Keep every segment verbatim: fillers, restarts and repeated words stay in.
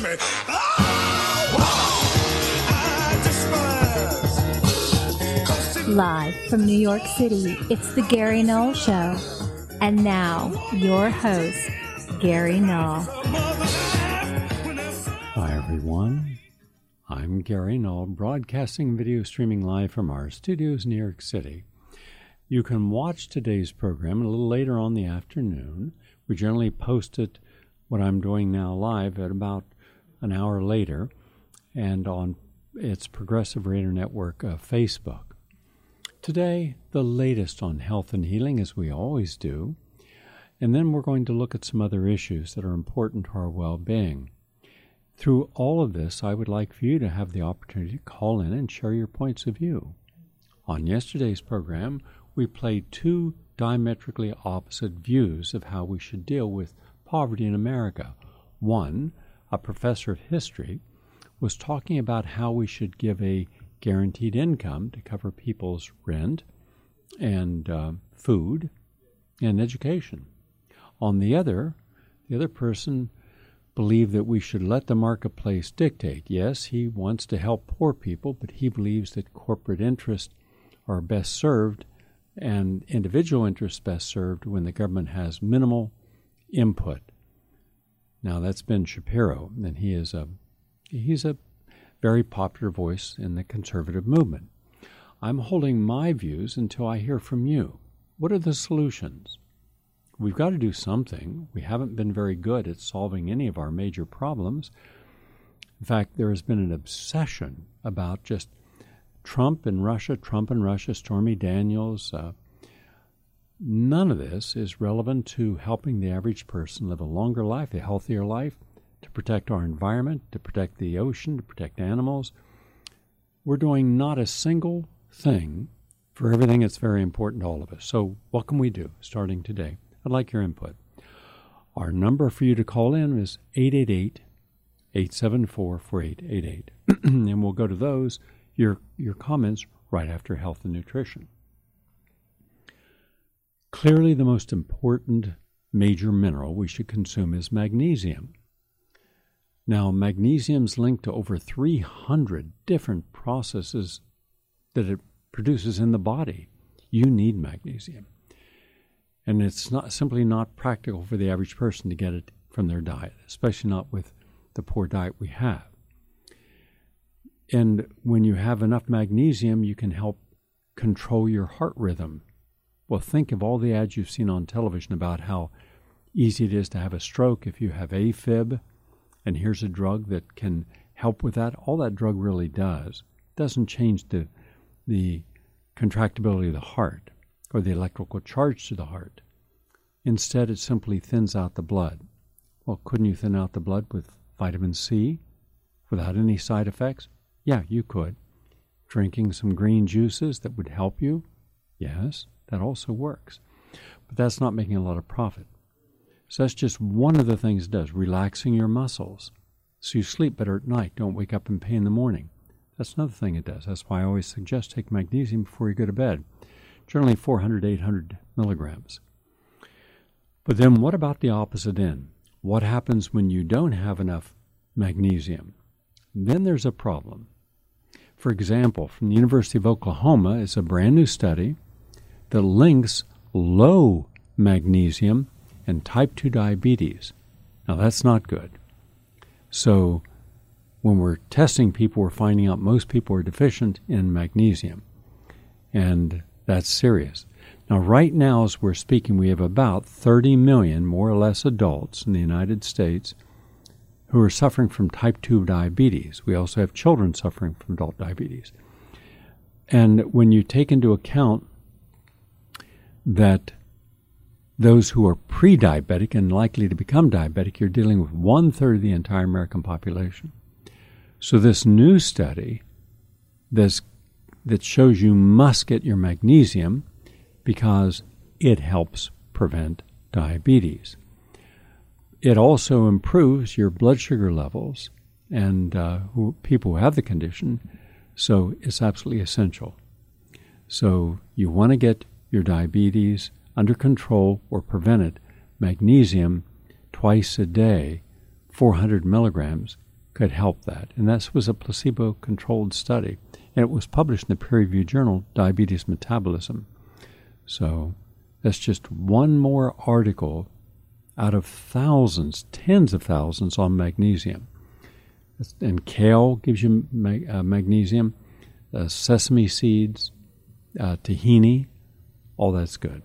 baby. Oh, I despise. Live from New York City, it's the Gary Null Show. And now, your host, Gary Null. Hi, everyone. I'm Gary Null, broadcasting video streaming live from our studios in New York City. You can watch today's program a little later on in the afternoon. We generally post it, what I'm doing now, live at about an hour later, and on its Progressive Radio Network of Facebook. Today, the latest on health and healing, as we always do, and then we're going to look at some other issues that are important to our well-being. Through all of this, I would like for you to have the opportunity to call in and share your points of view. On yesterday's program, we played two diametrically opposite views of how we should deal with poverty in America. One, a professor of history, was talking about how we should give a guaranteed income to cover people's rent and uh, food and education. On the other, the other person believed that we should let the marketplace dictate. Yes, he wants to help poor people, but he believes that corporate interests are best served and individual interests best served when the government has minimal input. Now, that's Ben Shapiro, and he is a he's a very popular voice in the conservative movement. I'm holding my views until I hear from you. What are the solutions? We've got to do something. We haven't been very good at solving any of our major problems. In fact, there has been an obsession about just Trump and Russia, Trump and Russia, Stormy Daniels. Uh, none of this is relevant to helping the average person live a longer life, a healthier life, to protect our environment, to protect the ocean, to protect animals. We're doing not a single thing for everything that's very important to all of us. So what can we do starting today? I'd like your input. Our number for you to call in is eight eight eight, eight seven four, four eight eight eight. And we'll go to those, your, your comments, right after health and nutrition. Clearly, the most important major mineral we should consume is magnesium. Now, magnesium's linked to over three hundred different processes that it produces in the body. You need magnesium. And it's not simply not practical for the average person to get it from their diet, especially not with the poor diet we have. And when you have enough magnesium, you can help control your heart rhythm. Well, think of all the ads you've seen on television about how easy it is to have a stroke if you have AFib, and here's a drug that can help with that. All that drug really does doesn't change the, the contractibility of the heart or the electrical charge to the heart. Instead, it simply thins out the blood. Well, couldn't you thin out the blood with vitamin C without any side effects? Yeah, you could. Drinking some green juices that would help you? Yes, that also works. But that's not making a lot of profit. So that's just one of the things it does, relaxing your muscles. So you sleep better at night, don't wake up in pain in the morning. That's another thing it does. That's why I always suggest take magnesium before you go to bed. Generally four hundred, eight hundred milligrams. But then what about the opposite end? What happens when you don't have enough magnesium? Then there's a problem. For example, from the University of Oklahoma is a brand new study that links low magnesium and type two diabetes. Now, that's not good. So when we're testing people, we're finding out most people are deficient in magnesium. And that's serious. Now, right now, as we're speaking, we have about thirty million, more or less, adults in the United States who are suffering from type two diabetes. We also have children suffering from adult diabetes. And when you take into account that those who are pre-diabetic and likely to become diabetic, you're dealing with one-third of the entire American population. So this new study this, that shows you must get your magnesium because it helps prevent diabetes. It also improves your blood sugar levels and uh, who, people who have the condition, so it's absolutely essential. So you want to get your diabetes under control or prevent it. Magnesium twice a day, four hundred milligrams, could help that. And this was a placebo-controlled study. And it was published in the peer-reviewed journal, Diabetes Metabolism. So that's just one more article out of thousands, tens of thousands on magnesium. And kale gives you mag- uh, magnesium, uh, sesame seeds, uh, tahini, all that's good.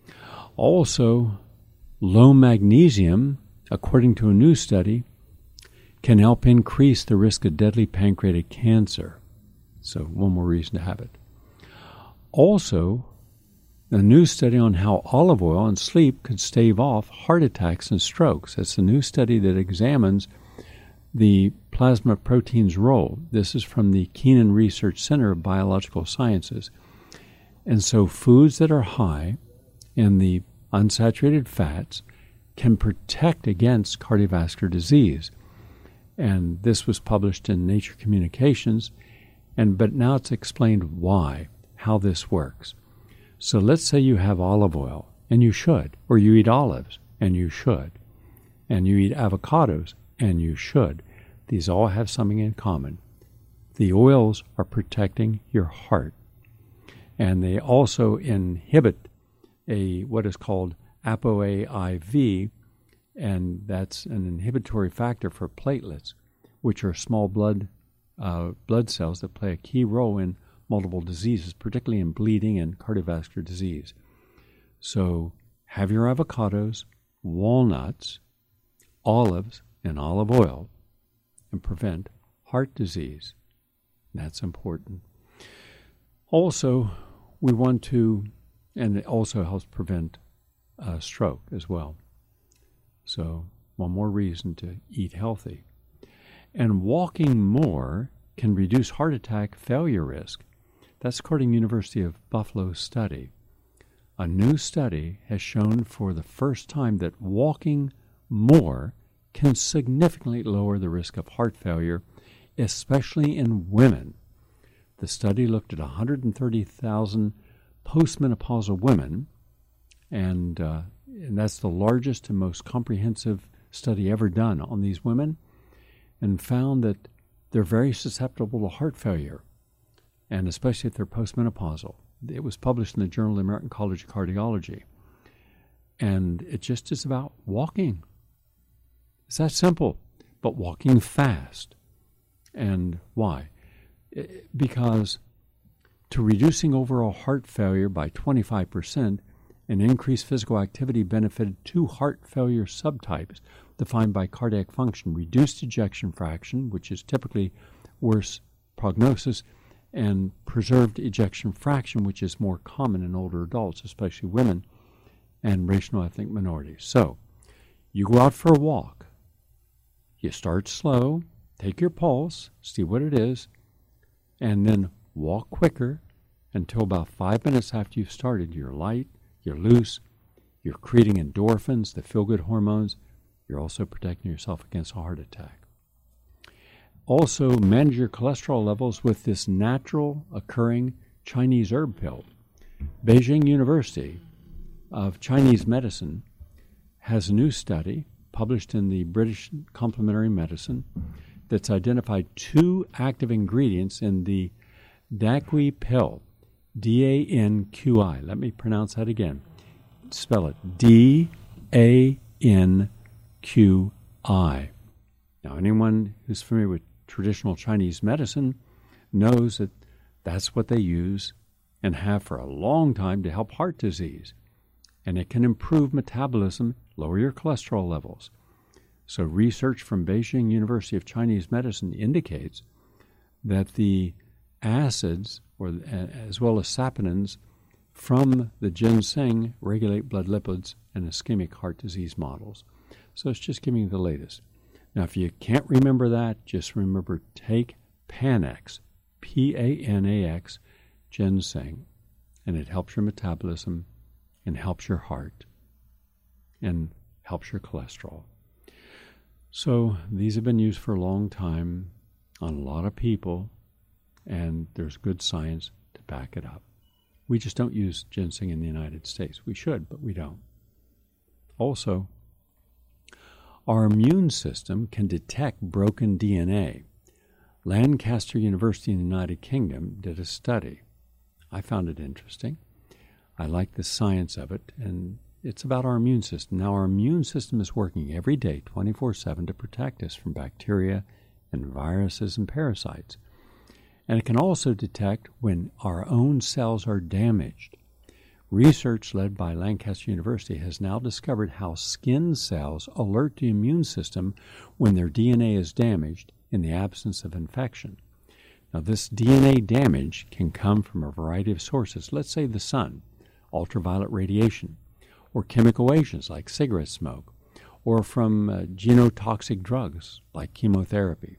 Also, low magnesium, according to a new study, can help increase the risk of deadly pancreatic cancer. So one more reason to have it. Also, a new study on how olive oil and sleep could stave off heart attacks and strokes. It's a new study that examines the plasma protein's role. This is from the Keenan Research Center of Biological Sciences. And so foods that are high in the unsaturated fats can protect against cardiovascular disease. And this was published in Nature Communications, and but now it's explained why, how this works. So let's say you have olive oil, and you should, or you eat olives, and you should, and you eat avocados, and you should. These all have something in common. The oils are protecting your heart, and they also inhibit a what is called ApoA-I V, and that's an inhibitory factor for platelets, which are small blood uh, blood cells that play a key role in multiple diseases, particularly in bleeding and cardiovascular disease. So have your avocados, walnuts, olives, and olive oil, and prevent heart disease. That's important. Also, we want to, and it also helps prevent uh, stroke as well. So one more reason to eat healthy. And walking more can reduce heart attack failure risk. That's according to University of Buffalo study. A new study has shown for the first time that walking more can significantly lower the risk of heart failure, especially in women. The study looked at one hundred thirty thousand postmenopausal women, and, uh, and that's the largest and most comprehensive study ever done on these women, and found that they're very susceptible to heart failure, and especially if they're postmenopausal. It was published in the Journal of the American College of Cardiology. And it just is about walking. It's that simple, but walking fast. And why? Because to reducing overall heart failure by twenty-five percent, an increased physical activity benefited two heart failure subtypes defined by cardiac function: reduced ejection fraction, which is typically worse prognosis, and preserved ejection fraction, which is more common in older adults, especially women and racial ethnic minorities. So you go out for a walk. You start slow, take your pulse, see what it is, and then walk quicker until about five minutes after you've started. You're light, you're loose, you're creating endorphins, the feel-good hormones. You're also protecting yourself against a heart attack. Also, manage your cholesterol levels with this natural occurring Chinese herb pill. Beijing University of Chinese Medicine has a new study published in the British Complementary Medicine that's identified two active ingredients in the Danqi pill, D A N Q I. Let me pronounce that again. Spell it, D A N Q I. Now, anyone who's familiar with traditional Chinese medicine knows that that's what they use and have for a long time to help heart disease. And it can improve metabolism, lower your cholesterol levels. So research from Beijing University of Chinese Medicine indicates that the acids, or as well as saponins, from the ginseng regulate blood lipids and ischemic heart disease models. So it's just giving you the latest. Now, if you can't remember that, just remember, take Panax, P A N A X, ginseng, and it helps your metabolism and helps your heart and helps your cholesterol. So these have been used for a long time on a lot of people, and there's good science to back it up. We just don't use ginseng in the United States. We should, but we don't. Also, Our immune system can detect broken D N A. Lancaster University in the United Kingdom did a study. I found it interesting. I like the science of it, and it's about our immune system. Now, our immune system is working every day, twenty-four seven, to protect us from bacteria and viruses and parasites. And it can also detect when our own cells are damaged. Research led by Lancaster University has now discovered how skin cells alert the immune system when their D N A is damaged in the absence of infection. Now, this D N A damage can come from a variety of sources. Let's say the sun, ultraviolet radiation, or chemical agents like cigarette smoke, or from uh, genotoxic drugs like chemotherapy.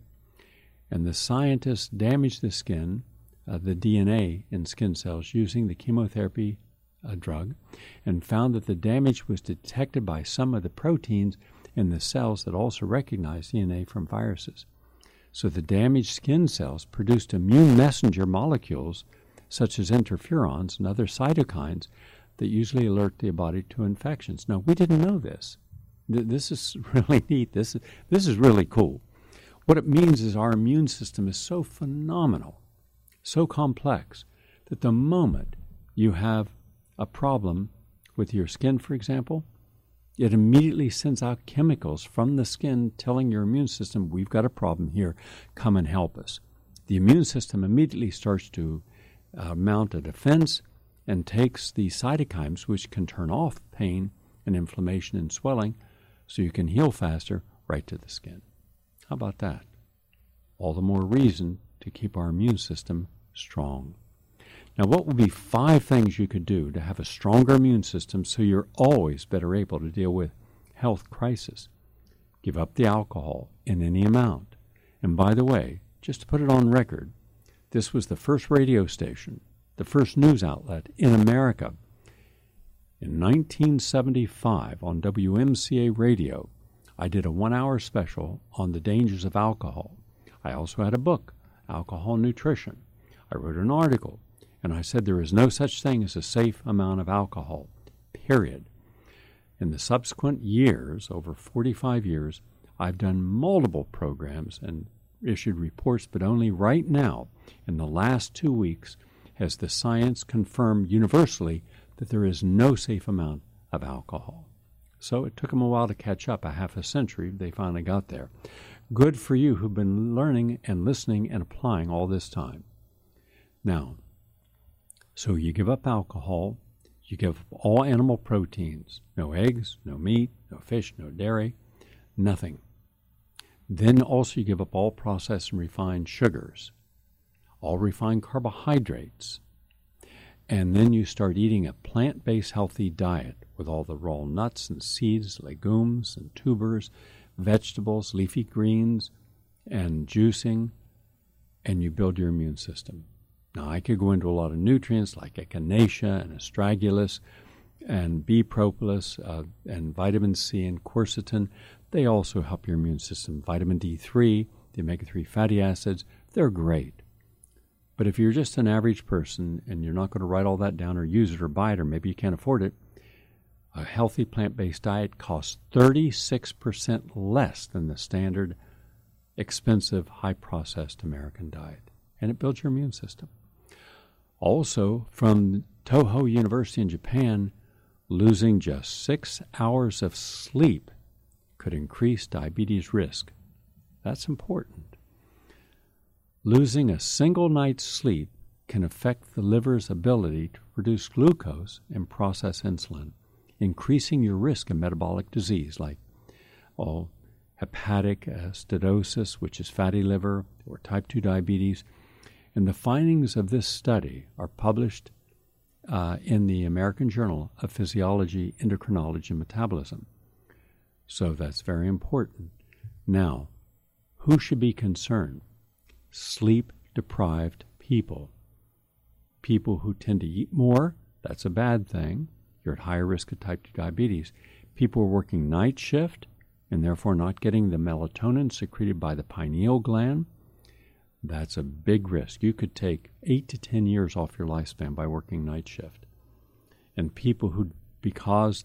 And the scientists damaged the skin, uh, the D N A in skin cells using the chemotherapy uh, drug, and found that the damage was detected by some of the proteins in the cells that also recognize D N A from viruses. So the damaged skin cells produced immune messenger molecules such as interferons and other cytokines that usually alert the body to infections. Now, we didn't know this. This is really neat. This is, this is really cool. What it means is our immune system is so phenomenal, so complex, that the moment you have a problem with your skin, for example, it immediately sends out chemicals from the skin telling your immune system, we've got a problem here, come and help us. The immune system immediately starts to uh, mount a defense and takes the cytokines, which can turn off pain and inflammation and swelling, so you can heal faster, right to the skin. How about that? All the more reason to keep our immune system strong. Now, what would be five things you could do to have a stronger immune system so you're always better able to deal with health crisis? Give up the alcohol in any amount. And by the way, just to put it on record, this was the first radio station, the first news outlet in America. In nineteen seventy-five, on W M C A radio, I did a one-hour special on the dangers of alcohol. I also had a book, Alcohol Nutrition. I wrote an article, and I said there is no such thing as a safe amount of alcohol, period. In the subsequent years, over forty-five years, I've done multiple programs and issued reports, but only right now, in the last two weeks, has the science confirmed universally that there is no safe amount of alcohol. So it took them a while to catch up, a half a century. They finally got there. Good for you who've been learning and listening and applying all this time. Now, so you give up alcohol, you give up all animal proteins, no eggs, no meat, no fish, no dairy, nothing. Then also you give up all processed and refined sugars, all refined carbohydrates, and then you start eating a plant-based healthy diet with all the raw nuts and seeds, legumes and tubers, vegetables, leafy greens, and juicing, and you build your immune system. Now, I could go into a lot of nutrients like echinacea and astragalus and B. propolis uh, and vitamin C and quercetin. They also help your immune system. Vitamin D three, the omega three fatty acids, they're great. But if you're just an average person and you're not going to write all that down or use it or buy it, or maybe you can't afford it, a healthy plant-based diet costs thirty-six percent less than the standard expensive, high-processed American diet. And it builds your immune system. Also, from Toho University in Japan, losing just six hours of sleep could increase diabetes risk. That's important. Losing a single night's sleep can affect the liver's ability to produce glucose and process insulin, increasing your risk of metabolic disease like oh, hepatic acidosis, which is fatty liver, or type two diabetes. And the findings of this study are published uh, in the American Journal of Physiology, Endocrinology, and Metabolism. So that's very important. Now, who should be concerned? Sleep-deprived people. People who tend to eat more, that's a bad thing. You're at higher risk of type two diabetes. People who are working night shift and therefore not getting the melatonin secreted by the pineal gland, that's a big risk. You could take eight to ten years off your lifespan by working night shift. And people who, because they're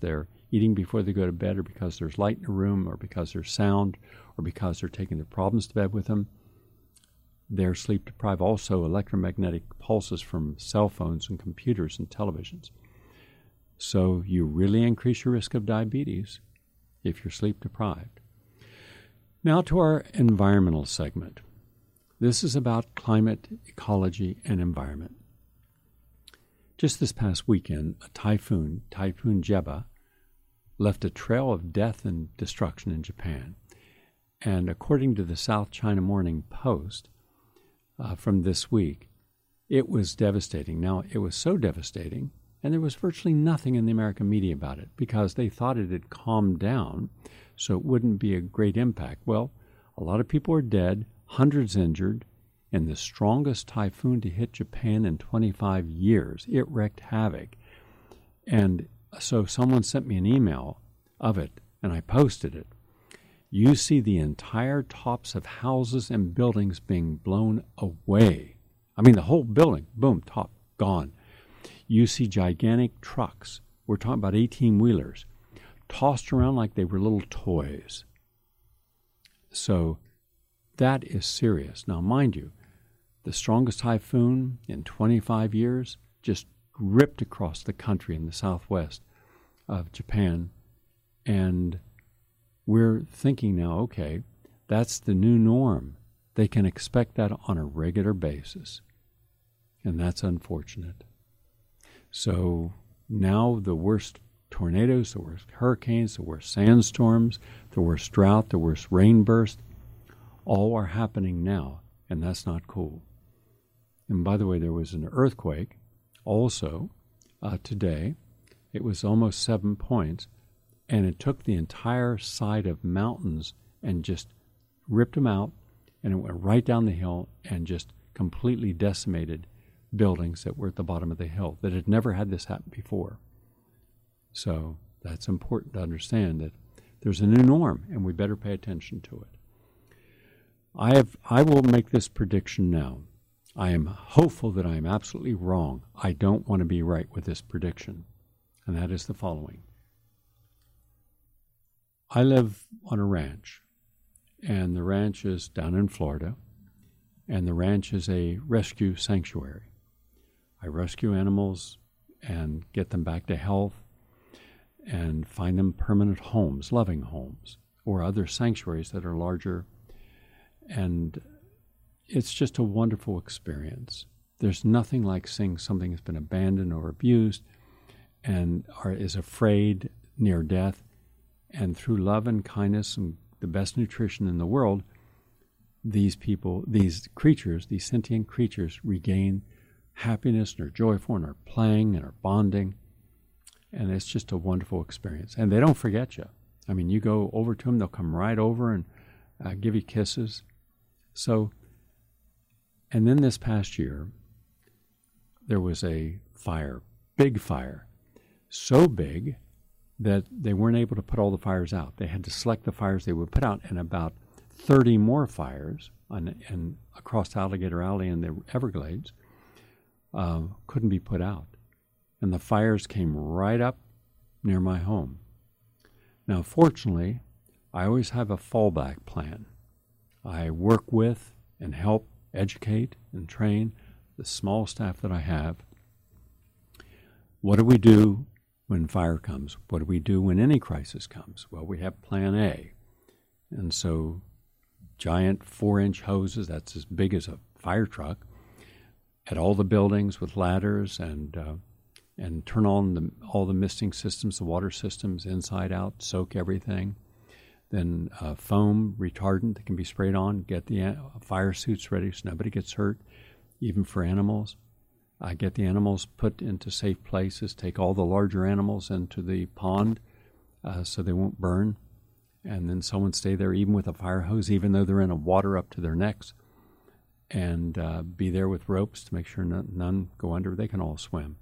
eating before they go to bed, or because there's light in the room, or because there's sound, or because they're taking their problems to bed with them. They're sleep deprived. Also, electromagnetic pulses from cell phones and computers and televisions. So you really increase your risk of diabetes if you're sleep deprived. Now to our environmental segment. This is about climate, ecology, and environment. Just this past weekend, a typhoon, Typhoon Jeba, left a trail of death and destruction in Japan. And according to the South China Morning Post uh, from this week, it was devastating. Now, it was so devastating, and there was virtually nothing in the American media about it because they thought it had calmed down, so it wouldn't be a great impact. Well, a lot of people are dead, hundreds injured, and the strongest typhoon to hit Japan in twenty-five years. It wreaked havoc. And so someone sent me an email of it, and I posted it. You see the entire tops of houses and buildings being blown away. I mean, the whole building, boom, top, gone. You see gigantic trucks, we're talking about eighteen-wheelers, tossed around like they were little toys. So that is serious. Now, mind you, the strongest typhoon in twenty-five years just ripped across the country in the southwest of Japan. And we're thinking now, okay, that's the new norm. They can expect that on a regular basis. And that's unfortunate. So now the worst tornadoes, the worst hurricanes, the worst sandstorms, the worst drought, the worst rain burst, all are happening now, and that's not cool. And by the way, there was an earthquake also uh, today. It was almost seven points, and it took the entire side of mountains and just ripped them out, and it went right down the hill and just completely decimated buildings that were at the bottom of the hill that had never had this happen before. So that's important to understand that there's a new norm, and we better pay attention to it. I have. I will make this prediction now. I am hopeful that I am absolutely wrong. I don't want to be right with this prediction, and that is the following. I live on a ranch, and the ranch is down in Florida, and the ranch is a rescue sanctuary. I rescue animals and get them back to health and find them permanent homes, loving homes, or other sanctuaries that are larger. And it's just a wonderful experience. There's nothing like seeing something that's been abandoned or abused and are, is afraid near death. And through love and kindness and the best nutrition in the world, these people, these creatures, these sentient creatures regain happiness and are joyful and are playing and are bonding. And it's just a wonderful experience. And they don't forget you. I mean, you go over to them, they'll come right over and uh, give you kisses. So, and then this past year, there was a fire, big fire, so big that they weren't able to put all the fires out. They had to select the fires they would put out, and about thirty more fires on, and across Alligator Alley and the Everglades uh, couldn't be put out. And the fires came right up near my home. Now, fortunately, I always have a fallback plan. I work with and help educate and train the small staff that I have. What do we do when fire comes? What do we do when any crisis comes? Well, we have plan A. And so giant four-inch hoses, that's as big as a fire truck, at all the buildings with ladders and uh, and turn on the, all the misting systems, the water systems inside out, soak everything. Then uh, foam retardant that can be sprayed on, get the uh, fire suits ready so nobody gets hurt, even for animals. I get the animals put into safe places, take all the larger animals into the pond uh, so they won't burn, and then someone stay there even with a fire hose, even though they're in a water up to their necks, and uh, be there with ropes to make sure none, none go under. They can all swim.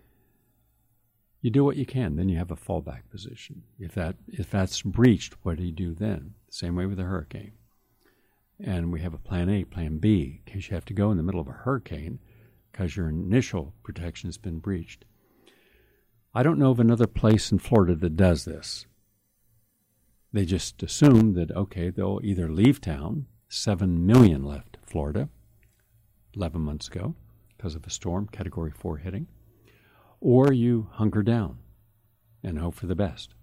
You do what you can, then you have a fallback position. If that if that's breached, what do you do then? Same way with a hurricane. And we have a plan A, plan B, in case you have to go in the middle of a hurricane because your initial protection has been breached. I don't know of another place in Florida that does this. They just assume that, okay, they'll either leave town, seven million left Florida eleven months ago because of a storm, Category four hitting, or you hunker down and hope for the best.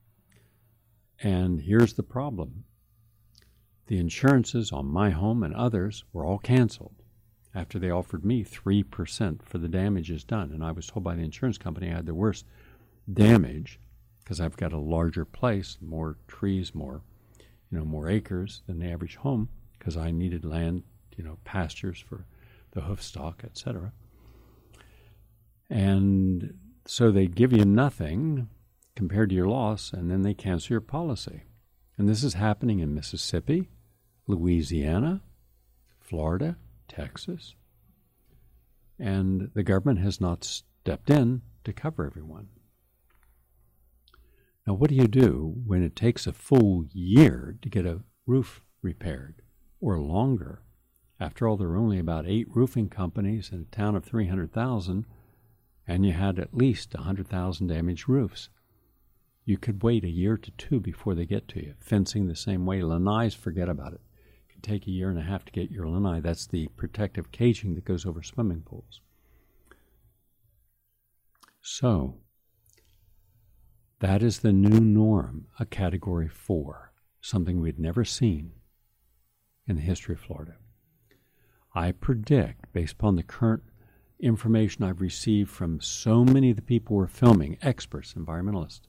And here's the problem. The insurances on my home and others were all canceled after they offered me three percent for the damages done. And I was told by the insurance company I had the worst damage because I've got a larger place, more trees, more, you know, more acres than the average home because I needed land, you know, pastures for the hoof stock, et cetera. And so they give you nothing compared to your loss, and then they cancel your policy. And this is happening in Mississippi, Louisiana, Florida, Texas. And the government has not stepped in to cover everyone. Now, what do you do when it takes a full year to get a roof repaired, or longer? After all, there are only about eight roofing companies in a town of three hundred thousand, and you had at least one hundred thousand damaged roofs. You could wait a year to two before they get to you. Fencing the same way. Lanais, forget about it. It can take a year and a half to get your lanai. That's the protective caging that goes over swimming pools. So, that is the new norm, a Category four, something we'd never seen in the history of Florida. I predict, based upon the current information I've received from so many of the people who are filming, experts, environmentalists,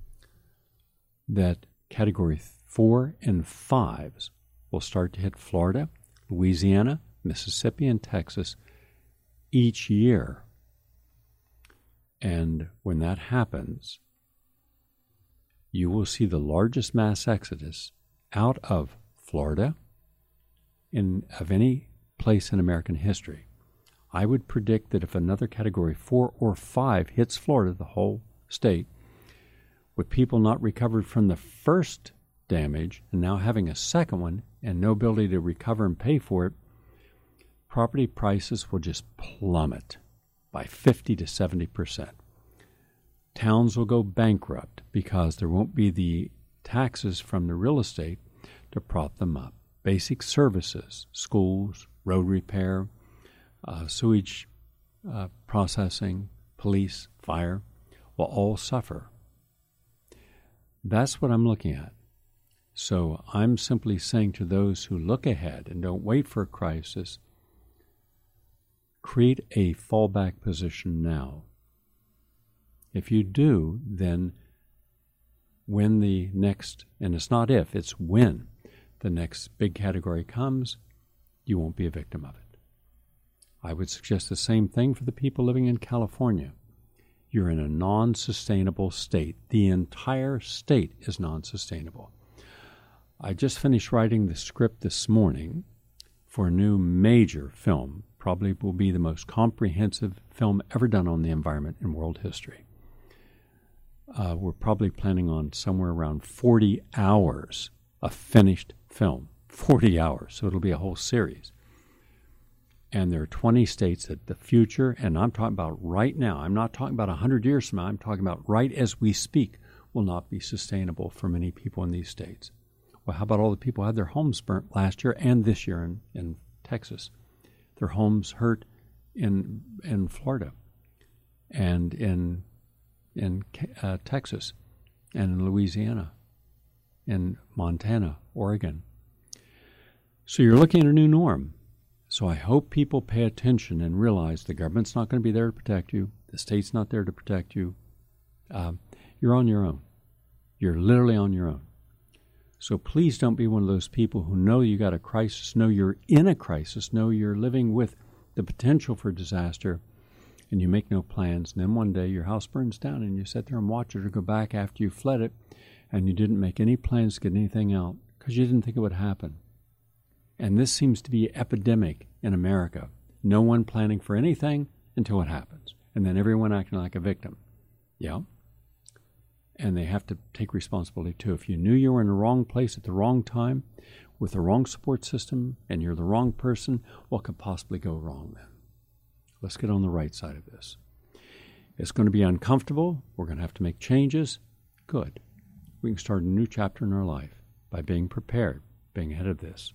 that Category four and fives will start to hit Florida, Louisiana, Mississippi, and Texas each year. And when that happens, you will see the largest mass exodus out of Florida in of any place in American history. I would predict that if another Category four or five hits Florida, the whole state, with people not recovered from the first damage and now having a second one and no ability to recover and pay for it, property prices will just plummet by fifty to seventy percent. Towns will go bankrupt because there won't be the taxes from the real estate to prop them up. Basic services, schools, road repair, uh, sewage uh, processing, police, fire, will all suffer. That's what I'm looking at. So I'm simply saying to those who look ahead and don't wait for a crisis, create a fallback position now. If you do, then when the next, and it's not if, it's when the next big category comes, you won't be a victim of it. I would suggest the same thing for the people living in California. You're in a non-sustainable state. The entire state is non-sustainable. I just finished writing the script this morning for a new major film, probably will be the most comprehensive film ever done on the environment in world history. Uh, we're probably planning on somewhere around forty hours of finished film. forty hours, so it'll be a whole series. And there are twenty states that the future, and I'm talking about right now, I'm not talking about one hundred years from now, I'm talking about right as we speak, will not be sustainable for many people in these states. Well, how about all the people who had their homes burnt last year and this year in, in Texas? Their homes hurt in in Florida and in in uh, Texas and in Louisiana, in Montana, Oregon. So you're looking at a new norm. So I hope people pay attention and realize the government's not going to be there to protect you. The state's not there to protect you. Um, you're on your own. You're literally on your own. So please don't be one of those people who know you got a crisis, know you're in a crisis, know you're living with the potential for disaster, and you make no plans. And then one day your house burns down and you sit there and watch it or go back after you fled it, and you didn't make any plans to get anything out because you didn't think it would happen. And this seems to be epidemic in America. No one planning for anything until it happens. And then everyone acting like a victim. Yeah. And they have to take responsibility too. If you knew you were in the wrong place at the wrong time with the wrong support system and you're the wrong person, what could possibly go wrong then? Let's get on the right side of this. It's going to be uncomfortable. We're going to have to make changes. Good. We can start a new chapter in our life by being prepared, being ahead of this.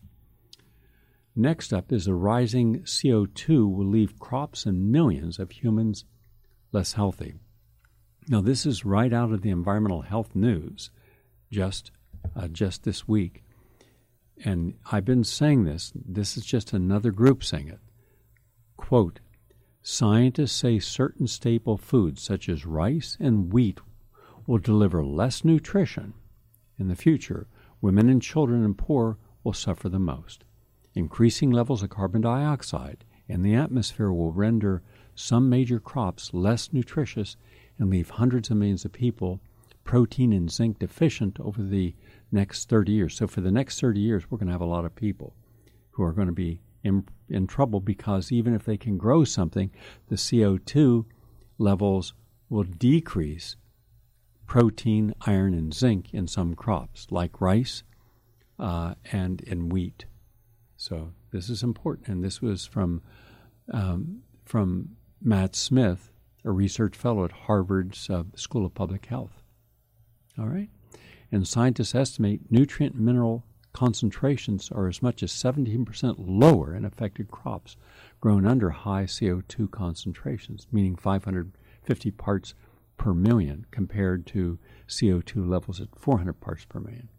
Next up is the rising C O two will leave crops and millions of humans less healthy. Now, this is right out of the environmental health news just uh, just this week. And I've been saying this. This is just another group saying it. Quote, scientists say certain staple foods such as rice and wheat will deliver less nutrition. In the future, women and children and poor will suffer the most. Increasing levels of carbon dioxide in the atmosphere will render some major crops less nutritious and leave hundreds of millions of people protein and zinc deficient over the next thirty years. So for the next thirty years, we're going to have a lot of people who are going to be in, in trouble because even if they can grow something, the C O two levels will decrease protein, iron, and zinc in some crops, like rice uh, and in wheat. So this is important, and this was from um, from Matt Smith, a research fellow at Harvard's uh, School of Public Health. All right? And scientists estimate nutrient and mineral concentrations are as much as seventeen percent lower in affected crops grown under high C O two concentrations, meaning five hundred fifty parts per million compared to C O two levels at four hundred parts per million.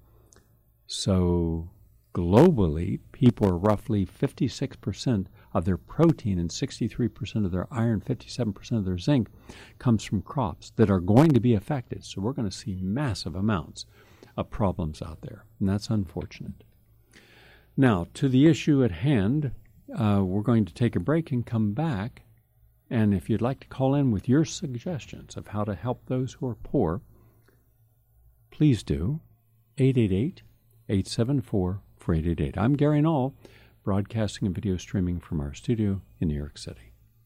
So globally, people are roughly fifty-six percent of their protein and sixty-three percent of their iron, fifty-seven percent of their zinc comes from crops that are going to be affected. So we're going to see massive amounts of problems out there, and that's unfortunate. Now, to the issue at hand, uh, we're going to take a break and come back. And if you'd like to call in with your suggestions of how to help those who are poor, please do. eight eight eight, eight seven four, four eight eight eight. I'm Gary Null, broadcasting and video streaming from our studio in New York City.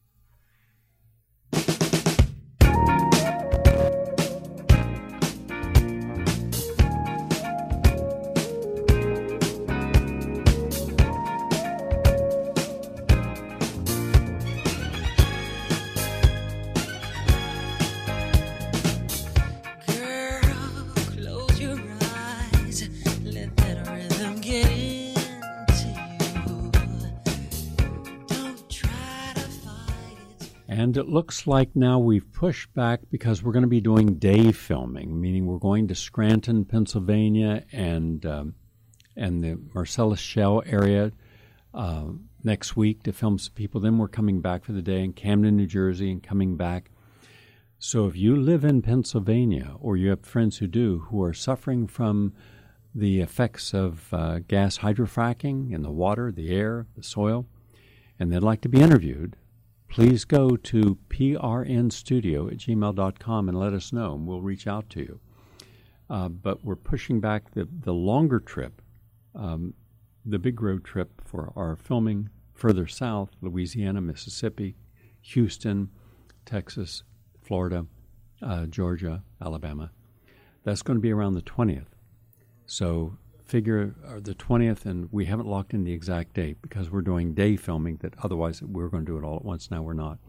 And it looks like now we've pushed back because we're going to be doing day filming, meaning we're going to Scranton, Pennsylvania, and um, and the Marcellus Shell area uh, next week to film some people. Then we're coming back for the day in Camden, New Jersey, and coming back. So if you live in Pennsylvania or you have friends who do, who are suffering from the effects of uh, gas hydrofracking in the water, the air, the soil, and they'd like to be interviewed, please go to p r n studio at gmail dot com and let us know, and we'll reach out to you. Uh, but we're pushing back the, the longer trip, um, the big road trip for our filming further south, Louisiana, Mississippi, Houston, Texas, Florida, uh, Georgia, Alabama. That's going to be around the twentieth. So figure uh, the twentieth, and we haven't locked in the exact date because we're doing day filming that otherwise we were going to do it all at once. Now we're not.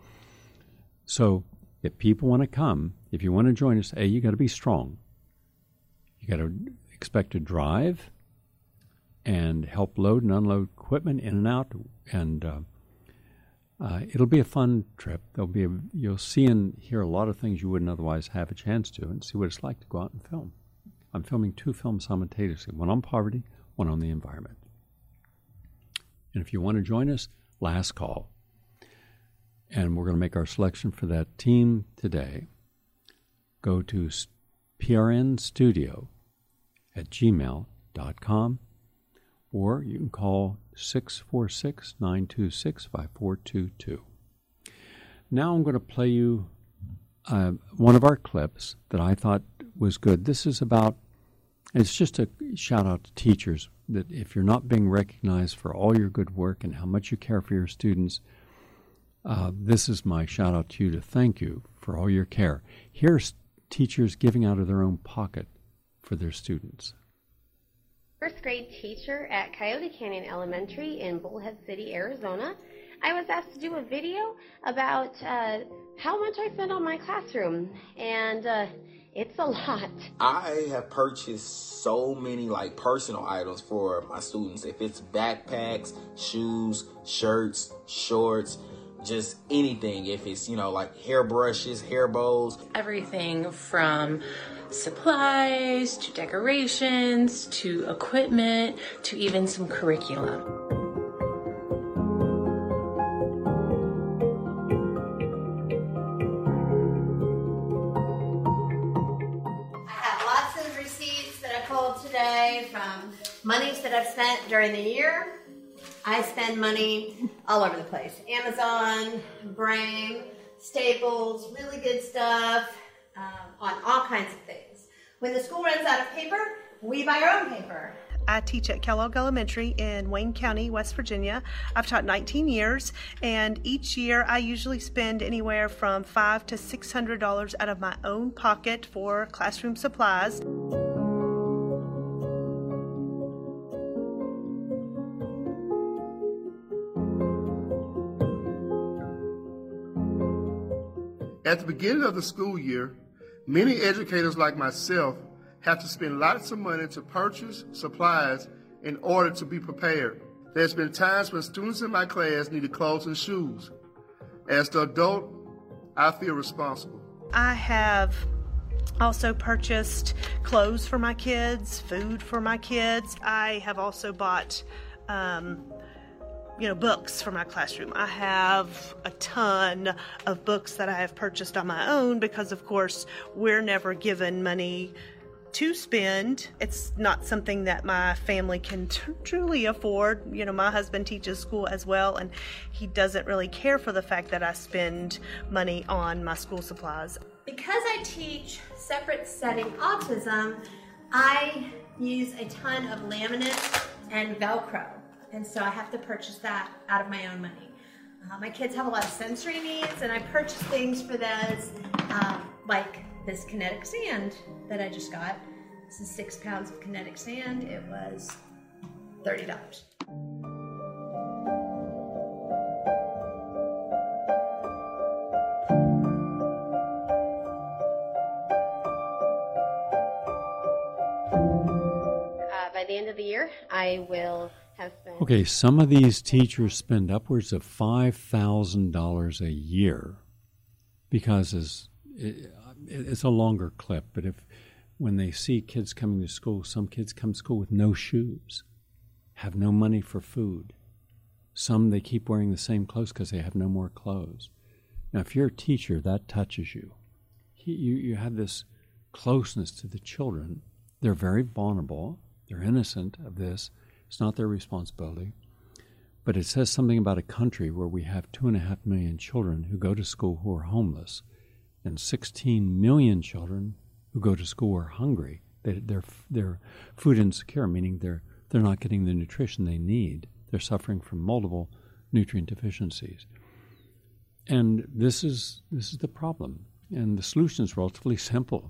So if people want to come, if you want to join us, A, you got to be strong. You got to expect to drive and help load and unload equipment in and out, and uh, uh, it'll be a fun trip. There'll be a, you'll see and hear a lot of things you wouldn't otherwise have a chance to, and see what it's like to go out and film. I'm filming two films simultaneously, one on poverty, one on the environment. And if you want to join us, last call. And we're going to make our selection for that team today. Go to p r n studio at gmail dot com, or you can call six four six, nine two six, five four two two. Now I'm going to play you uh, one of our clips that I thought was good. This is about, it's just a shout out to teachers that if you're not being recognized for all your good work and how much you care for your students, uh, this is my shout out to you to thank you for all your care. Here's teachers giving out of their own pocket for their students. First grade teacher at Coyote Canyon Elementary in Bullhead City, Arizona. I was asked to do a video about uh, how much I spend on my classroom, and uh, it's a lot. I have purchased so many like personal items for my students. If it's backpacks, shoes, shirts, shorts, just anything. If it's, you know, like hair brushes, hair bows. Everything from supplies to decorations to equipment to even some curriculum. Today from monies that I've spent during the year. I spend money all over the place. Amazon, Brame, Staples, really good stuff, um, on all kinds of things. When the school runs out of paper, we buy our own paper. I teach at Kellogg Elementary in Wayne County, West Virginia. I've taught nineteen years, and each year I usually spend anywhere from five to six hundred dollars out of my own pocket for classroom supplies. At the beginning of the school year, many educators like myself have to spend lots of money to purchase supplies in order to be prepared. There's been times when students in my class needed clothes and shoes. As the adult, I feel responsible. I have also purchased clothes for my kids, food for my kids. I have also bought um, you know, books for my classroom. I have a ton of books that I have purchased on my own because, of course, we're never given money to spend. It's not something that my family can t- truly afford. You know, my husband teaches school as well, and he doesn't really care for the fact that I spend money on my school supplies. Because I teach separate setting autism, I use a ton of laminate and Velcro. And so I have to purchase that out of my own money. Uh, my kids have a lot of sensory needs, and I purchase things for those, um, like this kinetic sand that I just got. This is six pounds of kinetic sand. It was thirty dollars. Uh, by the end of the year, I will have spent... Okay, some of these teachers spend upwards of five thousand dollars a year because it's, it, it's a longer clip, but if when they see kids coming to school, some kids come to school with no shoes, have no money for food. Some, they keep wearing the same clothes because they have no more clothes. Now, if you're a teacher, that touches you. He, you. You have this closeness to the children. They're very vulnerable. They're innocent of this. It's not their responsibility. But it says something about a country where we have two and a half million children who go to school who are homeless and sixteen million children who go to school are hungry. They, they're, they're food insecure, meaning they're, they're not getting the nutrition they need. They're suffering from multiple nutrient deficiencies. And this is, this is the problem. And the solution is relatively simple.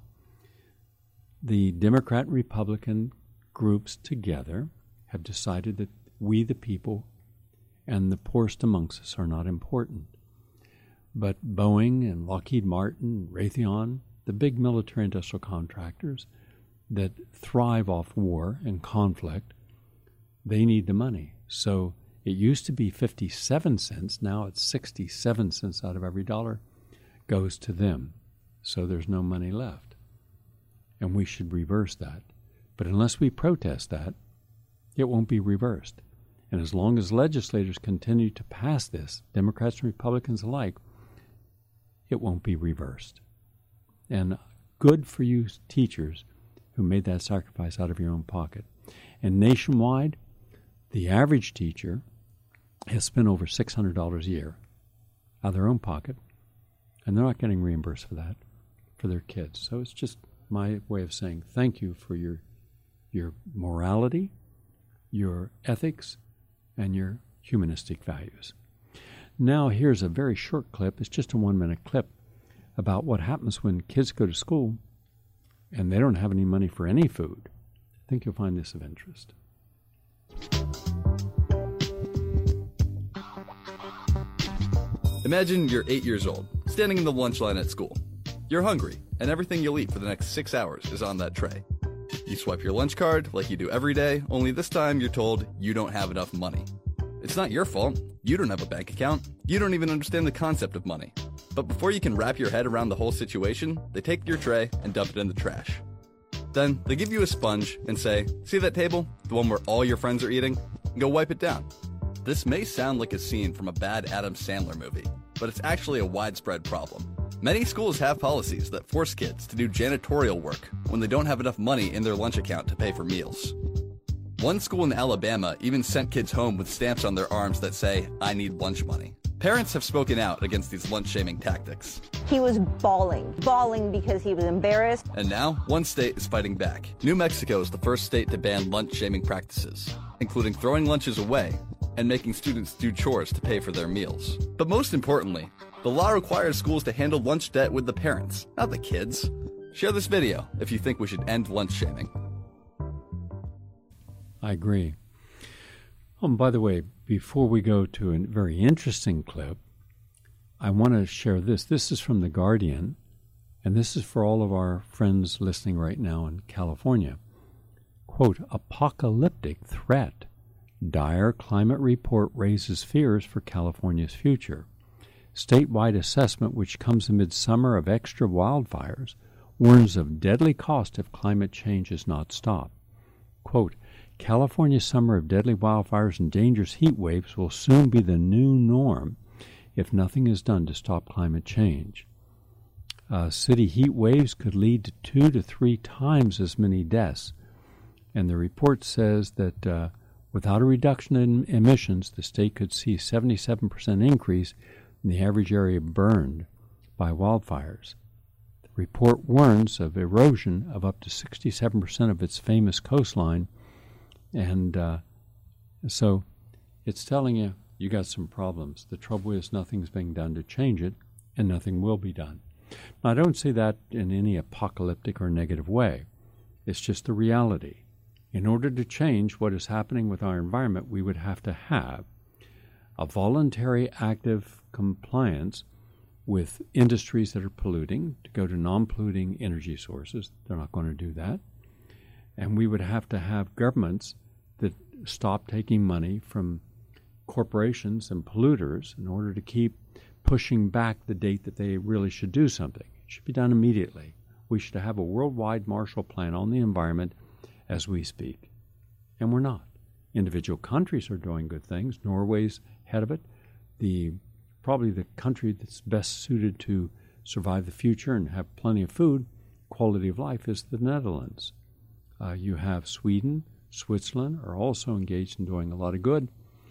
The Democrat and Republican groups together have decided that we, the people, and the poorest amongst us are not important. But Boeing and Lockheed Martin, Raytheon, the big military industrial contractors that thrive off war and conflict, they need the money. So it used to be fifty-seven cents, now it's sixty-seven cents out of every dollar goes to them. So there's no money left. And we should reverse that. But unless we protest that, it won't be reversed. And as long as legislators continue to pass this, Democrats and Republicans alike, it won't be reversed. And good for you teachers who made that sacrifice out of your own pocket. And nationwide, the average teacher has spent over six hundred dollars a year out of their own pocket, and they're not getting reimbursed for that for their kids. So it's just my way of saying thank you for your your morality, your ethics, and your humanistic values. Now here's a very short clip. It's just a one-minute clip about what happens when kids go to school and they don't have any money for any food. I think you'll find this of interest. Imagine you're eight years old, standing in the lunch line at school. You're hungry, and everything you'll eat for the next six hours is on that tray. You swipe your lunch card like you do every day, only this time you're told you don't have enough money. It's not your fault. You don't have a bank account. You don't even understand the concept of money. But before you can wrap your head around the whole situation, they take your tray and dump it in the trash. Then they give you a sponge and say, see that table? The one where all your friends are eating? Go wipe it down. This may sound like a scene from a bad Adam Sandler movie, but it's actually a widespread problem. Many schools have policies that force kids to do janitorial work when they don't have enough money in their lunch account to pay for meals. One school in Alabama even sent kids home with stamps on their arms that say, I need lunch money. Parents have spoken out against these lunch-shaming tactics. He was bawling, bawling because he was embarrassed. And now, one state is fighting back. New Mexico is the first state to ban lunch-shaming practices, including throwing lunches away and making students do chores to pay for their meals. But most importantly, the law requires schools to handle lunch debt with the parents, not the kids. Share this video if you think we should end lunch shaming. I agree. Oh, and by the way, before we go to a very interesting clip, I want to share this. This is from The Guardian, and this is for all of our friends listening right now in California. Quote, apocalyptic threat. Dire climate report raises fears for California's future. Statewide assessment, which comes amid summer of extra wildfires, warns of deadly cost if climate change is not stopped. Quote, California's summer of deadly wildfires and dangerous heat waves will soon be the new norm if nothing is done to stop climate change. Uh, city heat waves could lead to two to three times as many deaths. And the report says that uh, without a reduction in emissions, the state could see a seventy-seven percent increase in the average area burned by wildfires. The report warns of erosion of up to sixty-seven percent of its famous coastline, and uh, so it's telling you, you got some problems. The trouble is nothing's being done to change it, and nothing will be done. Now, I don't say that in any apocalyptic or negative way. It's just the reality. In order to change what is happening with our environment, we would have to have a voluntary active compliance with industries that are polluting to go to non-polluting energy sources. They're not going to do that. And we would have to have governments that stop taking money from corporations and polluters in order to keep pushing back the date that they really should do something. It should be done immediately. We should have a worldwide Marshall Plan on the environment as we speak. And we're not. Individual countries are doing good things. Norway's head of it. The probably the country that's best suited to survive the future and have plenty of food, quality of life, is the Netherlands. Uh, you have Sweden, Switzerland are also engaged in doing a lot of good,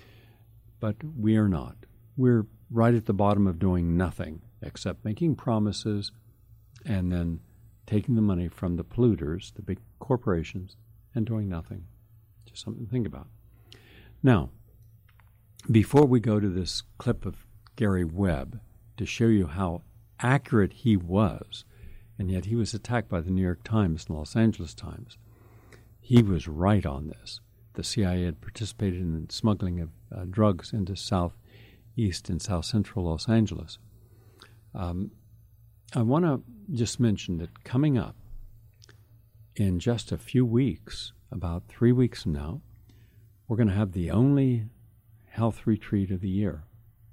but we are not. We're right at the bottom of doing nothing except making promises and then taking the money from the polluters, the big corporations, and doing nothing. Just something to think about. Now, before we go to this clip of Gary Webb to show you how accurate he was, and yet he was attacked by the New York Times and Los Angeles Times, he was right on this. The C I A had participated in the smuggling of uh, drugs into southeast and south central Los Angeles. Um, I want to just mention that coming up in just a few weeks, about three weeks from now, we're going to have the only health retreat of the year.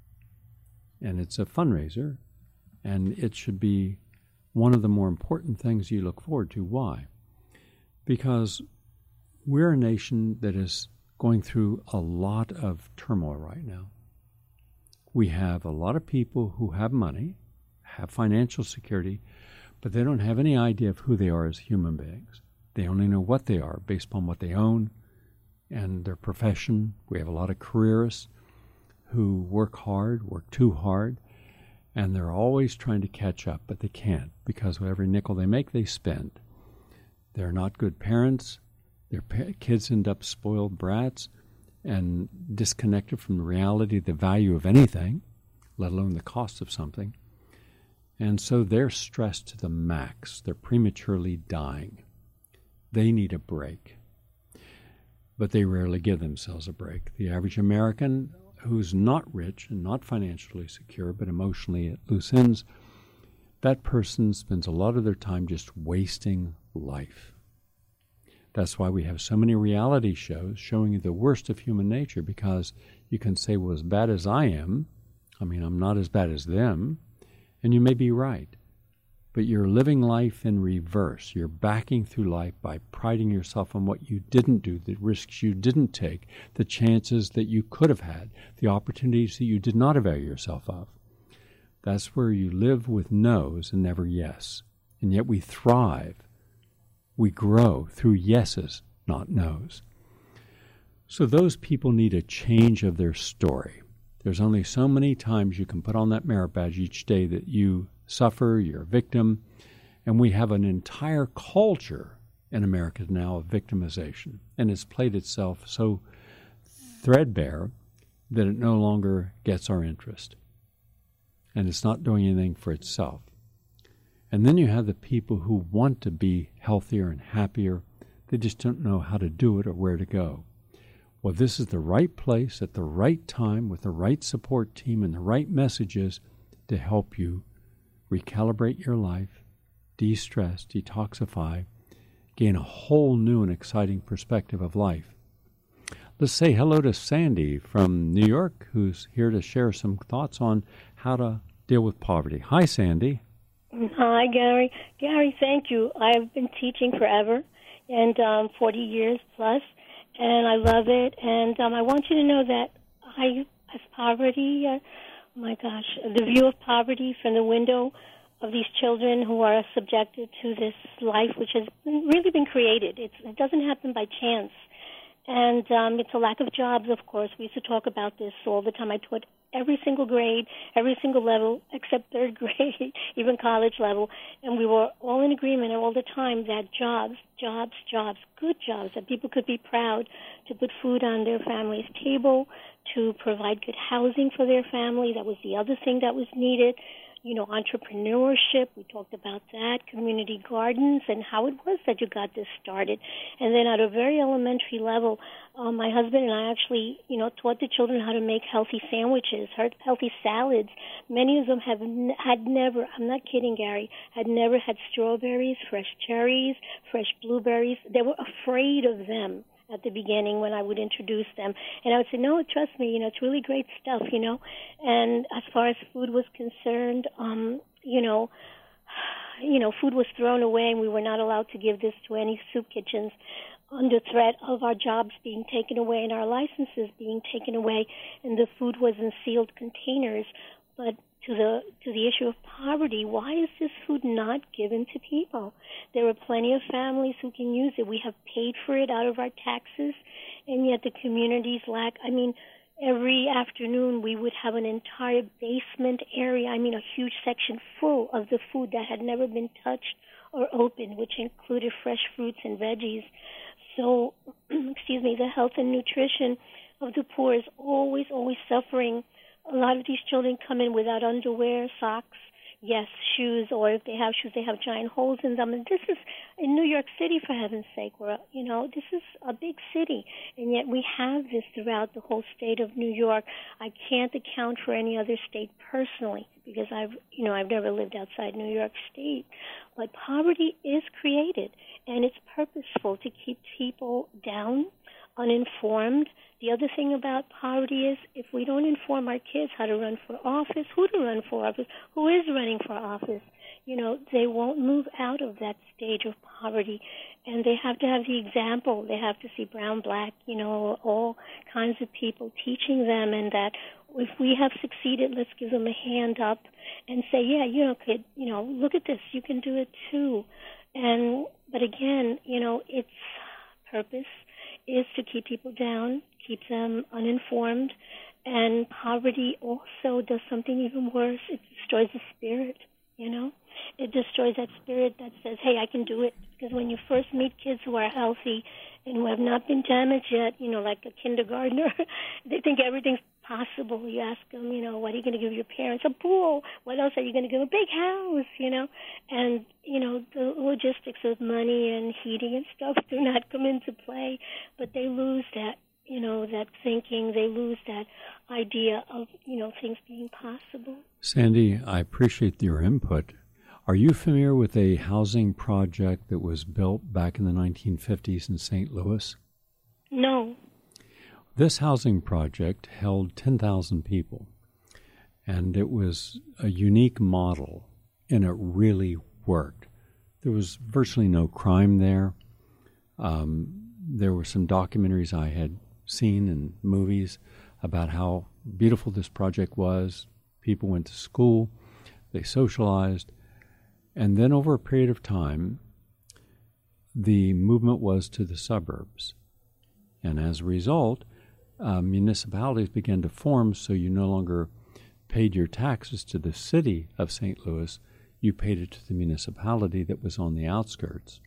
And it's a fundraiser, and it should be one of the more important things you look forward to. Why? Because we're a nation that is going through a lot of turmoil right now. We have a lot of people who have money, have financial security, but they don't have any idea of who they are as human beings. They only know what they are based upon what they own and their profession. We have a lot of careerists who work hard, work too hard, and they're always trying to catch up, but they can't because with every nickel they make, they spend. They're not good parents. Their pa- kids end up spoiled brats and disconnected from the reality, the value of anything, let alone the cost of something. And so they're stressed to the max. They're prematurely dying. They need a break. But they rarely give themselves a break. The average American who's not rich and not financially secure but emotionally at loose ends, that person spends a lot of their time just wasting life. That's why we have so many reality shows showing you the worst of human nature, because you can say, well, as bad as I am, I mean, I'm not as bad as them, and you may be right, but you're living life in reverse. You're backing through life by priding yourself on what you didn't do, the risks you didn't take, the chances that you could have had, the opportunities that you did not avail yourself of. That's where you live with no's and never yes, and yet we thrive. We grow through yeses, not no's. So those people need a change of their story. There's only so many times you can put on that merit badge each day that you suffer, you're a victim, and we have an entire culture in America now of victimization, and it's played itself so threadbare that it no longer gets our interest, and it's not doing anything for itself. And then you have the people who want to be healthier and happier. They just don't know how to do it or where to go. Well, this is the right place at the right time with the right support team and the right messages to help you recalibrate your life, de-stress, detoxify, gain a whole new and exciting perspective of life. Let's say hello to Sandy from New York, who's here to share some thoughts on how to deal with poverty. Hi, Sandy. Hi, Gary. Gary, thank you. I've been teaching forever, and um, forty years plus, and I love it. And um, I want you to know that I, as poverty, uh, oh my gosh, the view of poverty from the window of these children who are subjected to this life, which has really been created. It's, it doesn't happen by chance. And um, it's a lack of jobs, of course. We used to talk about this all the time. I taught every single grade, every single level, except third grade, even college level. And we were all in agreement all the time that jobs, jobs, jobs, good jobs, that people could be proud to put food on their family's table, to provide good housing for their family. That was the other thing that was needed. You know, entrepreneurship, we talked about that, community gardens, and how it was that you got this started. And then at a very elementary level, um, my husband and I actually, you know, taught the children how to make healthy sandwiches, healthy salads. Many of them have n- had never, I'm not kidding, Gary, had never had strawberries, fresh cherries, fresh blueberries. They were afraid of them at the beginning when I would introduce them. And I would say, no, trust me, you know, it's really great stuff, you know. And as far as food was concerned, um, you know, you know, food was thrown away and we were not allowed to give this to any soup kitchens under threat of our jobs being taken away and our licenses being taken away, and the food was in sealed containers. But to the to the issue of poverty, why is this food not given to people? There are plenty of families who can use it. We have paid for it out of our taxes, and yet the communities lack. I mean, every afternoon we would have an entire basement area, I mean a huge section full of the food that had never been touched or opened, which included fresh fruits and veggies. So, excuse me, the health and nutrition of the poor is always, always suffering. A lot of these children come in without underwear, socks, yes, shoes, or if they have shoes, they have giant holes in them. And this is in New York City, for heaven's sake. Where, you know, this is a big city, and yet we have this throughout the whole state of New York. I can't account for any other state personally because I've, you know, I've never lived outside New York State. But poverty is created, and it's purposeful to keep people down, uninformed. The other thing about poverty is if we don't inform our kids how to run for office, who to run for office, who is running for office, you know, they won't move out of that stage of poverty. And they have to have the example. They have to see brown, black, you know, all kinds of people teaching them, and that if we have succeeded, let's give them a hand up and say, yeah, you know, kid, you know, look at this, you can do it too. And but again, you know, its purpose is to keep people down, keep them uninformed, and poverty also does something even worse. It destroys the spirit, you know. It destroys that spirit that says, hey, I can do it. Because when you first meet kids who are healthy and who have not been damaged yet, you know, like a kindergartner, they think everything's possible. You ask them, you know, what are you going to give your parents? A pool. What else are you going to give? A big house, you know. And, you know, the logistics of money and heating and stuff do not come into play, but they lose that you know, that thinking, they lose that idea of, you know, things being possible. Sandy, I appreciate your input. Are you familiar with a housing project that was built back in the nineteen fifties in Saint Louis? No. This housing project held ten thousand people, and it was a unique model, and it really worked. There was virtually no crime there. Um, there were some documentaries I had seen and movies about how beautiful this project was. People went to school, they socialized, and then over a period of time, the movement was to the suburbs. And as a result, uh, municipalities began to form, so you no longer paid your taxes to the city of Saint Louis, you paid it to the municipality that was on the outskirts.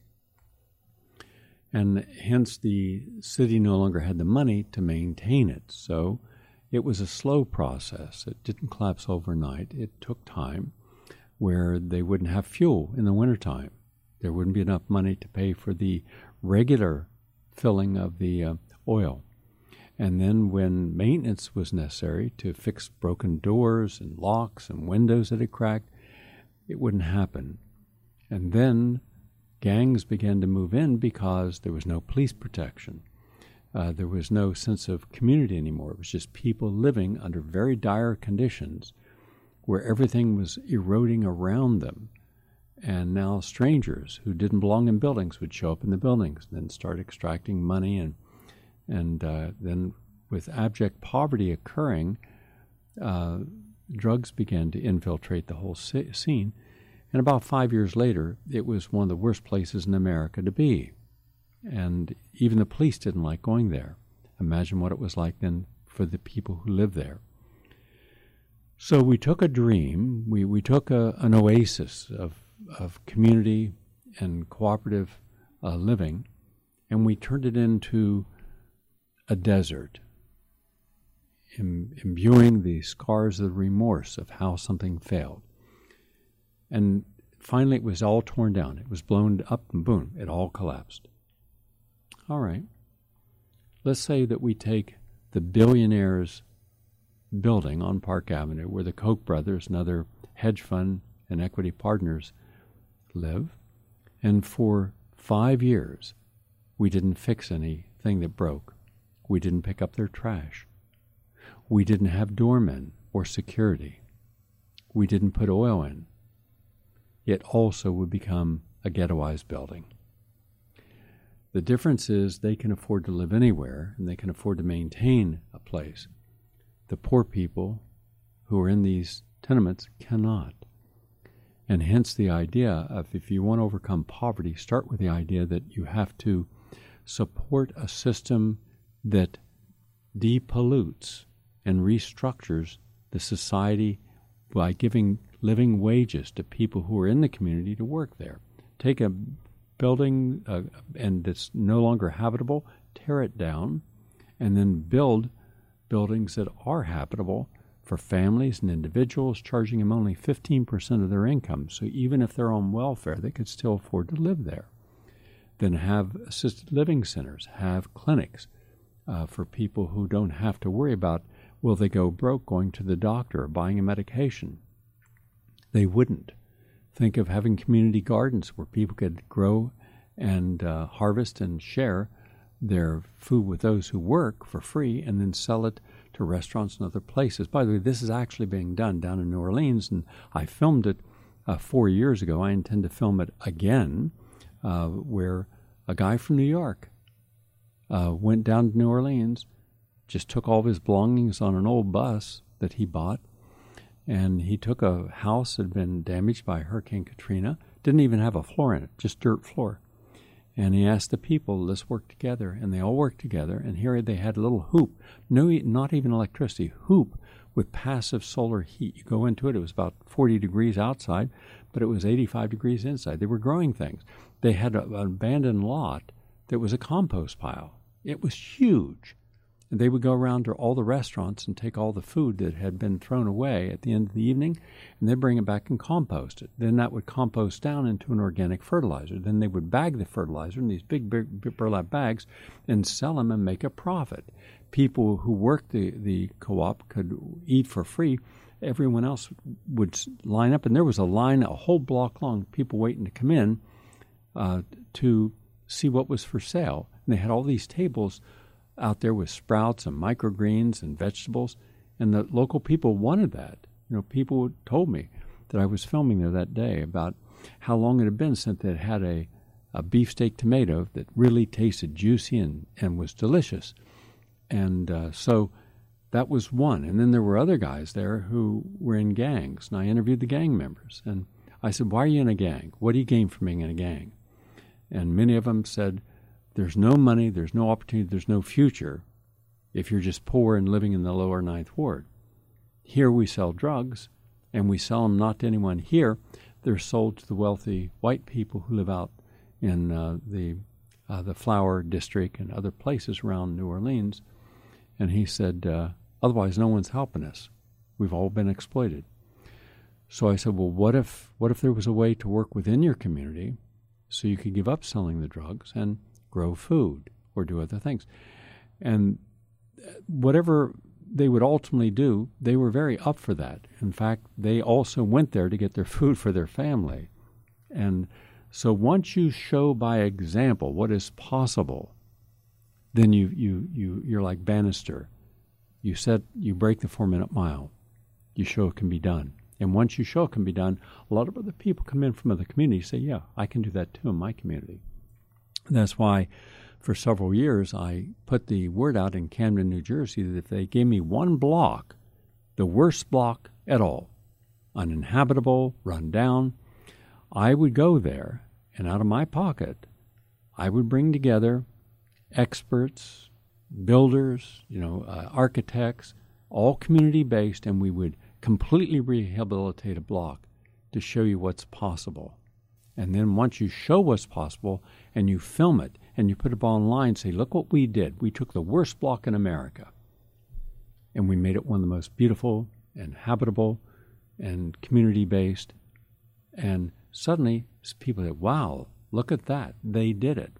And hence the city no longer had the money to maintain it. So it was a slow process. It didn't collapse overnight. It took time, where they wouldn't have fuel in the wintertime. There wouldn't be enough money to pay for the regular filling of the uh, oil. And then when maintenance was necessary to fix broken doors and locks and windows that had cracked, it wouldn't happen. And then gangs began to move in because there was no police protection. Uh, there was no sense of community anymore. It was just people living under very dire conditions where everything was eroding around them. And now strangers who didn't belong in buildings would show up in the buildings and then start extracting money. And, and uh, then with abject poverty occurring, uh, drugs began to infiltrate the whole scene. And about five years later, it was one of the worst places in America to be. And even the police didn't like going there. Imagine what it was like then for the people who lived there. So we took a dream, we, we took a, an oasis of, of community and cooperative uh, living, and we turned it into a desert, im- imbuing the scars of the remorse of how something failed. And finally it was all torn down. It was blown up and boom, it all collapsed. All right. Let's say that we take the billionaires' building on Park Avenue where the Koch brothers and other hedge fund and equity partners live, and for five years we didn't fix anything that broke. We didn't pick up their trash. We didn't have doormen or security. We didn't put oil in. It also would become a ghettoized building. The difference is they can afford to live anywhere and they can afford to maintain a place. The poor people who are in these tenements cannot. And hence the idea of, if you want to overcome poverty, start with the idea that you have to support a system that depollutes and restructures the society by giving living wages to people who are in the community to work there. Take a building uh, and it's no longer habitable, tear it down, and then build buildings that are habitable for families and individuals, charging them only fifteen percent of their income. So even if they're on welfare, they could still afford to live there. Then have assisted living centers, have clinics uh, for people who don't have to worry about, will they go broke going to the doctor or buying a medication? They wouldn't. Think of having community gardens where people could grow and uh, harvest and share their food with those who work for free and then sell it to restaurants and other places. By the way, this is actually being done down in New Orleans, and I filmed it uh, four years ago. I intend to film it again, uh, where a guy from New York uh, went down to New Orleans, just took all of his belongings on an old bus that he bought, and he took a house that had been damaged by Hurricane Katrina, didn't even have a floor in it, just dirt floor. And he asked the people, let's work together. And they all worked together. And here they had a little hoop, no, not even electricity, hoop with passive solar heat. You go into it, it was about forty degrees outside, but it was eighty-five degrees inside. They were growing things. They had a, an abandoned lot that was a compost pile. It was huge. And they would go around to all the restaurants and take all the food that had been thrown away at the end of the evening, and they'd bring it back and compost it. Then that would compost down into an organic fertilizer. Then they would bag the fertilizer in these big, big, big burlap bags and sell them and make a profit. People who worked the, the co-op could eat for free. Everyone else would line up, and there was a line a whole block long, people waiting to come in uh, to see what was for sale. And they had all these tables out there with sprouts and microgreens and vegetables, and the local people wanted that. You know, people told me that I was filming there that day about how long it had been since they had a, a beefsteak tomato that really tasted juicy and, and was delicious. And uh, so that was one. And then there were other guys there who were in gangs, and I interviewed the gang members. And I said, why are you in a gang? What do you gain from being in a gang? And many of them said, there's no money, there's no opportunity, there's no future if you're just poor and living in the lower ninth ward. Here we sell drugs, and we sell them not to anyone here. They're sold to the wealthy white people who live out in uh, the uh, the Flower District and other places around New Orleans. And he said, uh, otherwise no one's helping us. We've all been exploited. So I said, well, what if what if there was a way to work within your community so you could give up selling the drugs and grow food or do other things? And whatever they would ultimately do, they were very up for that. In fact, they also went there to get their food for their family. And so once you show by example what is possible, then you, you, you, you're like Bannister. You set, you break the four-minute mile. You show it can be done. And once you show it can be done, a lot of other people come in from other communities and say, yeah, I can do that too in my community. That's why for several years I put the word out in Camden, New Jersey, that if they gave me one block, the worst block at all, uninhabitable, run down, I would go there, and out of my pocket, I would bring together experts, builders, you know, uh, architects, all community-based, and we would completely rehabilitate a block to show you what's possible. And then once you show what's possible and you film it and you put it online, say, look what we did. We took the worst block in America and we made it one of the most beautiful and habitable and community-based. And suddenly people say, wow, look at that. They did it.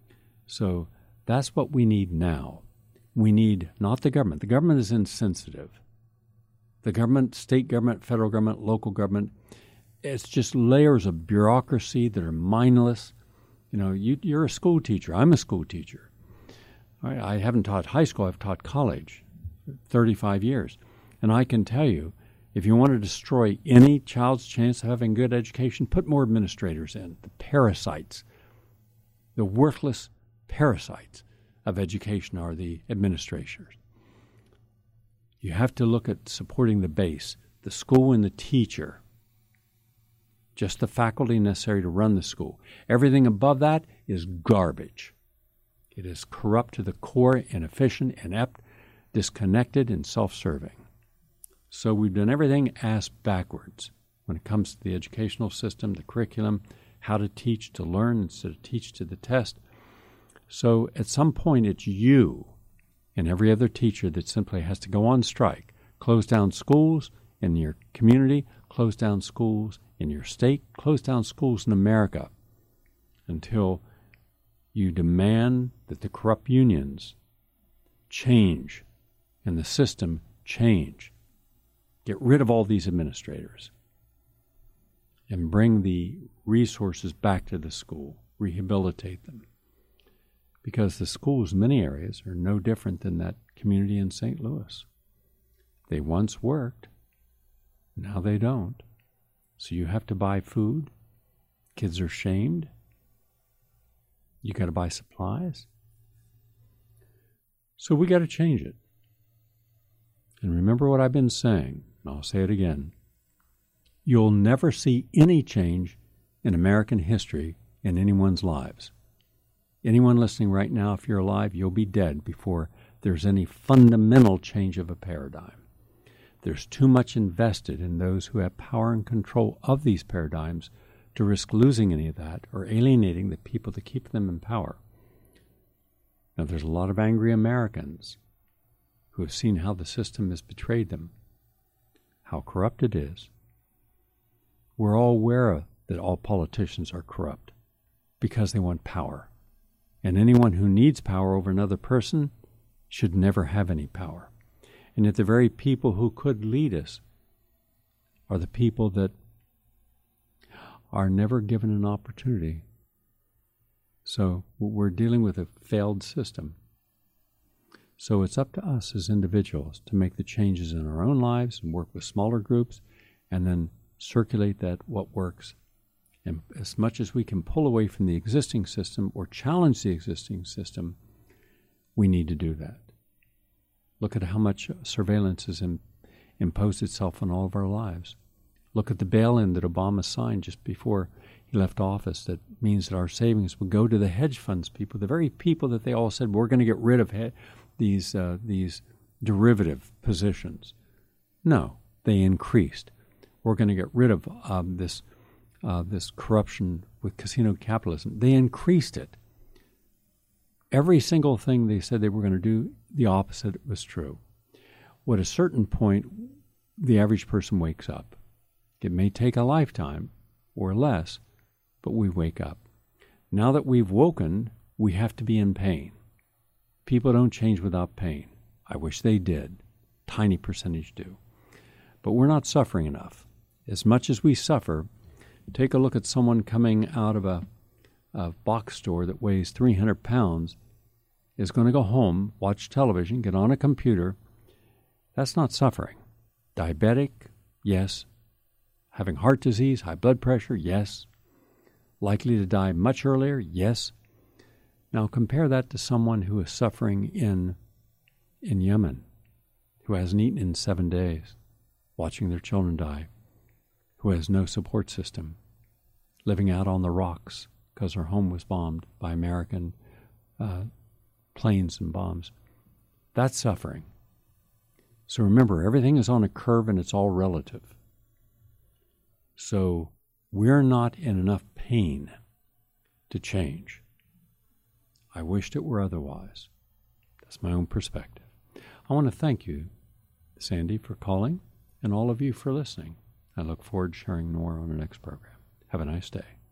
So that's what we need now. We need not the government. The government is insensitive. The government, state government, federal government, local government, it's just layers of bureaucracy that are mindless. You know, you, you're a school teacher. I'm a school teacher. I, I haven't taught high school. I've taught college, thirty-five years. And I can tell you, if you want to destroy any child's chance of having good education, put more administrators in. The parasites, the worthless parasites of education are the administrators. You have to look at supporting the base, the school and the teacher. Just the faculty necessary to run the school. Everything above that is garbage. It is corrupt to the core, inefficient, inept, disconnected, and self-serving. So we've done everything ass backwards when it comes to the educational system, the curriculum, how to teach to learn instead of teach to the test. So at some point it's you and every other teacher that simply has to go on strike, close down schools in your community, close down schools in your state, close down schools in America until you demand that the corrupt unions change and the system change. Get rid of all these administrators and bring the resources back to the school, rehabilitate them. Because the schools in many areas are no different than that community in Saint Louis. They once worked, now they don't. So you have to buy food. Kids are shamed. You got to buy supplies. So we got to change it. And remember what I've been saying, and I'll say it again. You'll never see any change in American history in anyone's lives. Anyone listening right now, if you're alive, you'll be dead before there's any fundamental change of a paradigm. There's too much invested in those who have power and control of these paradigms to risk losing any of that or alienating the people that keep them in power. Now, there's a lot of angry Americans who have seen how the system has betrayed them, how corrupt it is. We're all aware that all politicians are corrupt because they want power. And anyone who needs power over another person should never have any power. And yet the very people who could lead us are the people that are never given an opportunity. So we're dealing with a failed system. So it's up to us as individuals to make the changes in our own lives and work with smaller groups and then circulate that what works. And as much as we can pull away from the existing system or challenge the existing system, we need to do that. Look at how much surveillance has im- imposed itself on all of our lives. Look at the bail-in that Obama signed just before he left office that means that our savings would go to the hedge funds people, the very people that they all said, we're going to get rid of he- these uh, these derivative positions. No, they increased. We're going to get rid of um, this uh, this corruption with casino capitalism. They increased it. Every single thing they said they were going to do, the opposite was true. Well, at a certain point, the average person wakes up. It may take a lifetime or less, but we wake up. Now that we've woken, we have to be in pain. People don't change without pain. I wish they did. Tiny percentage do. But we're not suffering enough. As much as we suffer, take a look at someone coming out of a, a box store that weighs three hundred pounds, is going to go home, watch television, get on a computer. That's not suffering. Diabetic, yes. Having heart disease, high blood pressure, yes. Likely to die much earlier, yes. Now compare that to someone who is suffering in in Yemen, who hasn't eaten in seven days, watching their children die, who has no support system, living out on the rocks because her home was bombed by American uh, planes and bombs. That's suffering. So remember, everything is on a curve and it's all relative. So we're not in enough pain to change. I wished it were otherwise. That's my own perspective. I want to thank you, Sandy, for calling, and all of you for listening. I look forward to sharing more on the next program. Have a nice day.